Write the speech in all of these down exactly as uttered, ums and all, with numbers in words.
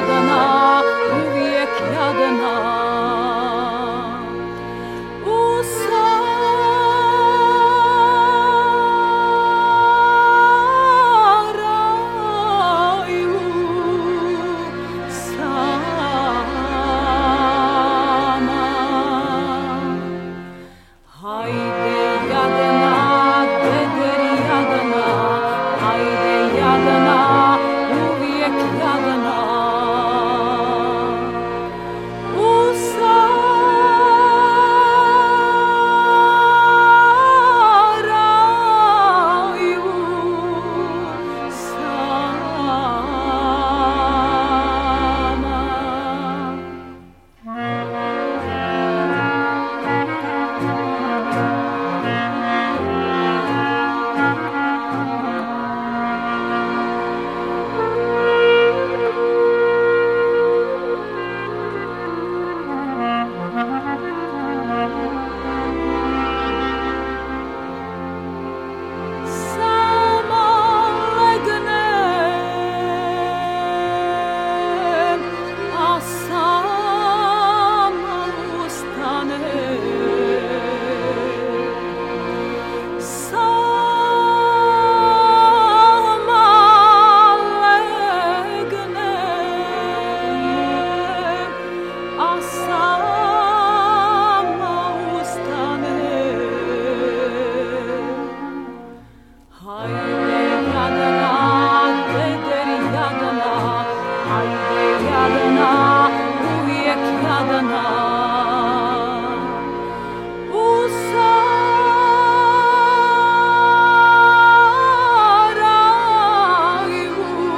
jadna, uvijek jadna. U Saraju sama. Hajde jadna, deder jadna, hajde jadna, uvijek jadna. U Saraju sama. Sama legnem, a sama ustanem. Sama legnem, a sama ustanem. Hajde jadna, deder jadna, hajde jadna, uvijek jadna. U Saraju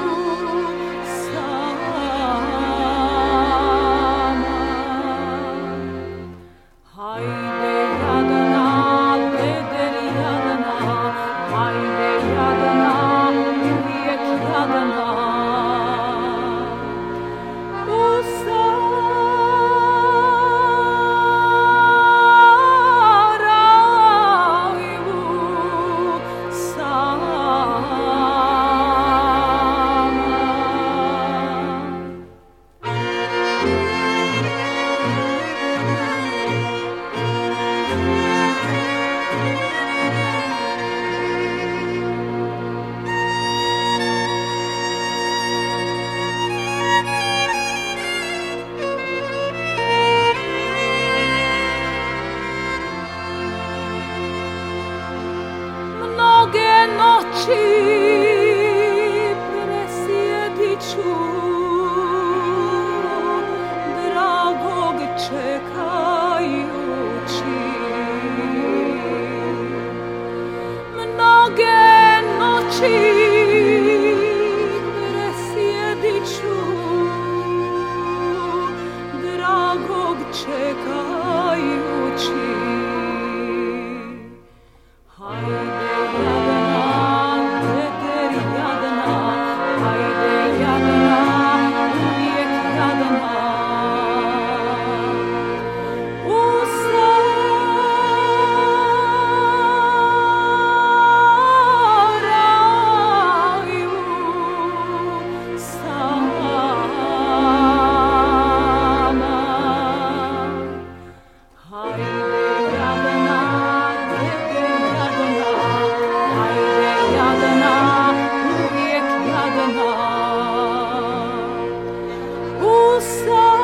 sama. Hajde jadna, deder jadna, hajde jadna, uvijek jadna. U Saraju sama. Mnoge noći presjedit ću dragog čekajući. Mnoge noći presjedit ću dragog čekajući. Hajde jadna, deder jadna, hajde jadna, uvijek jadna. U Saraju sama. Hajde jadna, deder jadna, hajde jadna, uvijek jadna. U Saraju